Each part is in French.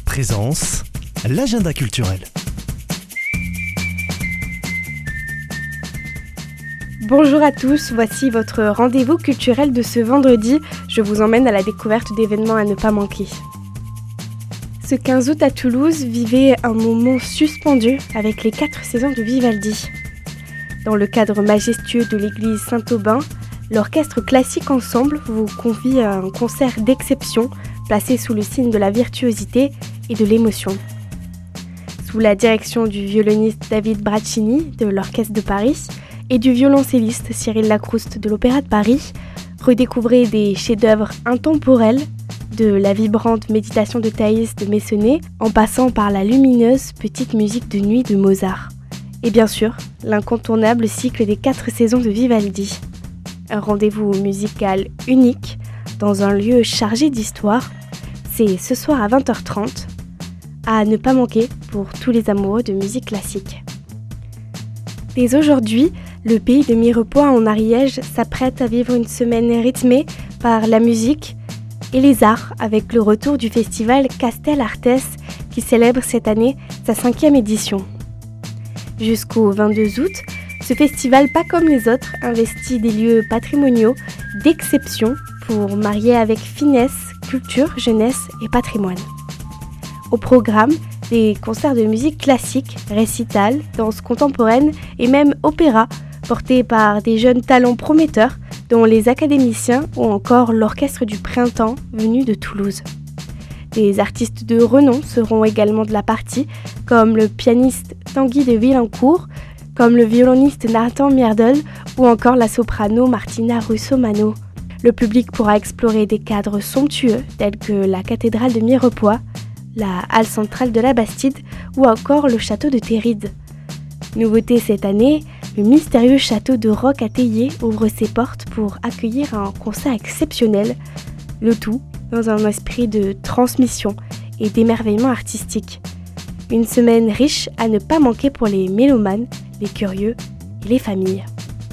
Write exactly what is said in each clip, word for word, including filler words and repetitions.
Présence, l'agenda culturel. Bonjour à tous, voici votre rendez-vous culturel de ce vendredi. Je vous emmène à la découverte d'événements à ne pas manquer. Ce quinze août à Toulouse, vivez un moment suspendu avec les quatre saisons de Vivaldi. Dans le cadre majestueux de l'église Saint-Aubin, l'orchestre Classique Ensemble vous convie à un concert d'exception placé sous le signe de la virtuosité et de l'émotion. Sous la direction du violoniste David Braccini de l'Orchestre de Paris et du violoncelliste Cyril Lacrouste de l'Opéra de Paris, redécouvrez des chefs-d'œuvre intemporels, de la vibrante méditation de Thaïs de Messonnet en passant par la lumineuse petite musique de nuit de Mozart. Et bien sûr, l'incontournable cycle des quatre saisons de Vivaldi. Un rendez-vous musical unique dans un lieu chargé d'histoire. C'est ce soir à vingt heures trente, à ne pas manquer pour tous les amoureux de musique classique. Dès aujourd'hui, le pays de Mirepoix en Ariège s'apprête à vivre une semaine rythmée par la musique et les arts avec le retour du festival Castel Artes qui célèbre cette année sa cinquième édition. Jusqu'au vingt-deux août, ce festival, pas comme les autres, investit des lieux patrimoniaux d'exception pour marier avec finesse, culture, jeunesse et patrimoine. Au programme, des concerts de musique classique, récitals, danse contemporaine et même opéra, portés par des jeunes talents prometteurs, dont les académiciens ou encore l'Orchestre du Printemps venu de Toulouse. Des artistes de renom seront également de la partie, comme le pianiste Tanguy de Villancourt, comme le violoniste Nathan Myrdal ou encore la soprano Martina Russomano. Le public pourra explorer des cadres somptueux tels que la cathédrale de Mirepoix, la halle centrale de la Bastide ou encore le château de Théride. Nouveauté cette année, le mystérieux château de Roc à Théier ouvre ses portes pour accueillir un concert exceptionnel, le tout dans un esprit de transmission et d'émerveillement artistique. Une semaine riche à ne pas manquer pour les mélomanes, les curieux et les familles.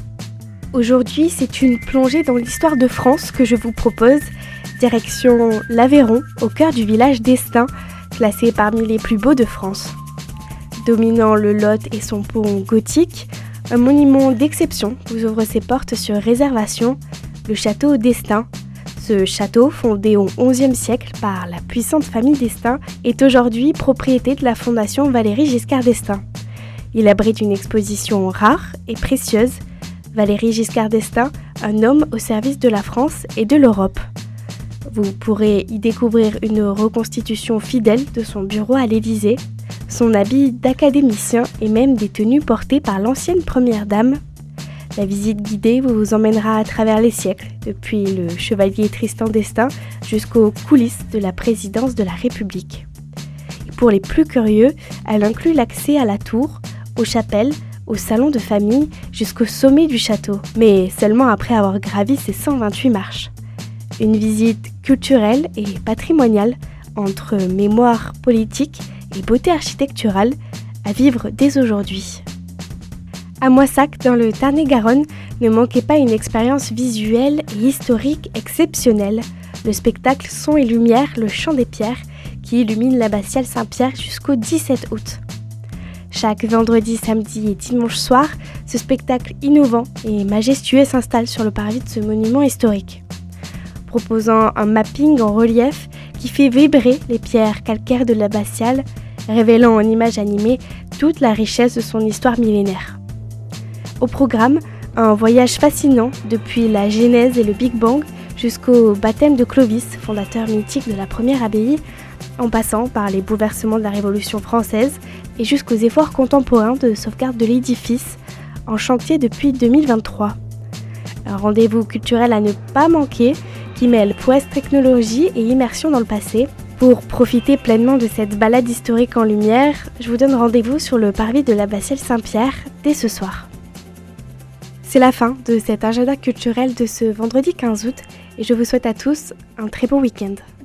Aujourd'hui, c'est une plongée dans l'histoire de France que je vous propose, direction l'Aveyron, au cœur du village d'Estaing, classé parmi les plus beaux de France. Dominant le Lot et son pont gothique, un monument d'exception vous ouvre ses portes sur réservation, le château d'Estaing. Ce château, fondé au onzième siècle par la puissante famille d'Estaing, est aujourd'hui propriété de la Fondation Valéry Giscard d'Estaing. Il abrite une exposition rare et précieuse, Valéry Giscard d'Estaing, un homme au service de la France et de l'Europe. Vous pourrez y découvrir une reconstitution fidèle de son bureau à l'Élysée, son habit d'académicien et même des tenues portées par l'ancienne première dame. La visite guidée vous emmènera à travers les siècles, depuis le chevalier Tristan d'Estaing jusqu'aux coulisses de la présidence de la République. Et pour les plus curieux, elle inclut l'accès à la tour, aux chapelles, au salon de famille jusqu'au sommet du château, mais seulement après avoir gravi ses cent vingt-huit marches. Une visite culturelle et patrimoniale entre mémoire politique et beauté architecturale à vivre dès aujourd'hui. À Moissac, dans le Tarn-et-Garonne, ne manquez pas une expérience visuelle et historique exceptionnelle, le spectacle Son et Lumière, le Chant des Pierres, qui illumine l'abbatiale Saint-Pierre jusqu'au dix-sept août. Chaque vendredi, samedi et dimanche soir, ce spectacle innovant et majestueux s'installe sur le parvis de ce monument historique, proposant un mapping en relief qui fait vibrer les pierres calcaires de l'abbatiale, révélant en images animées toute la richesse de son histoire millénaire. Au programme, un voyage fascinant depuis la Genèse et le Big Bang jusqu'au baptême de Clovis, fondateur mythique de la première abbaye, en passant par les bouleversements de la Révolution française et jusqu'aux efforts contemporains de sauvegarde de l'édifice, en chantier depuis deux mille vingt-trois. Un rendez-vous culturel à ne pas manquer qui mêle prouesse, technologie et immersion dans le passé. Pour profiter pleinement de cette balade historique en lumière, je vous donne rendez-vous sur le parvis de l'abbatiale Saint-Pierre dès ce soir. C'est la fin de cet agenda culturel de ce vendredi quinze août et je vous souhaite à tous un très bon week-end.